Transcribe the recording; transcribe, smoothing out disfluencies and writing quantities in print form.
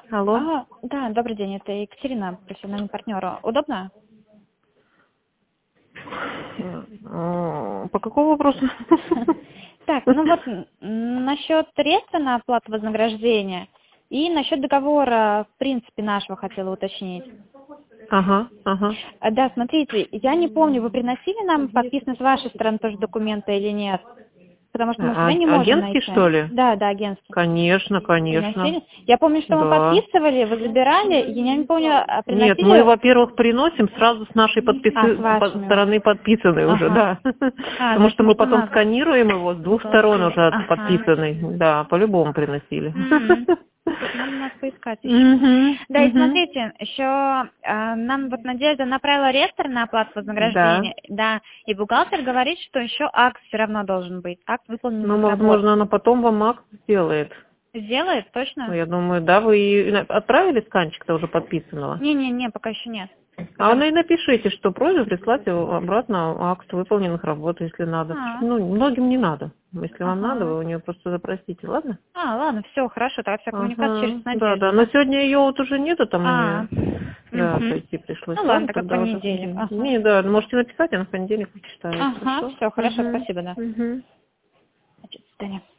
Алло. Да, добрый день, это Екатерина, профессиональный партнер. Удобно? По какому вопросу? Так, ну вот насчет реста на оплату вознаграждения и насчет договора, в принципе, нашего хотела уточнить. Ага. Да, смотрите, я не помню, вы приносили нам подписанные с вашей стороны тоже документы или нет? Потому что мы себя не можем найти. Агентский, что ли? Да, агентский. Конечно. Приносили? Я помню, что мы Да. подписывали, вы забирали, я не помню, приносили... Нет, мы, во-первых, приносим сразу с нашей вашими стороны подписанной уже, да. Потому что мы потом сканируем его с двух сторон уже подписанный. Да, по-любому приносили. Надо нас поискать еще. Да, и смотрите, еще нам вот Надежда направила реестр на оплату вознаграждения, да, и бухгалтер говорит, что еще акт все равно должен быть, акт выполненных работ. Ну, возможно, она потом вам акт сделает. Сделает, точно? Ну, я думаю, да, вы отправили сканчик-то уже подписанного? Не, пока еще нет. А вы и напишите, что просьба прислать обратно акт выполненных работ, если надо. Ну, многим не надо. Если вам надо, вы у нее просто запросите, ладно? Ладно, все, хорошо, тогда вся коммуникация через Надежду. Да, но сегодня ее вот уже нету, там у нее. Да, пойти пришлось. Ну ладно, тогда в понедельник. Не, да, можете написать, она в понедельник почитает. Все, хорошо, спасибо, да. До До свидания.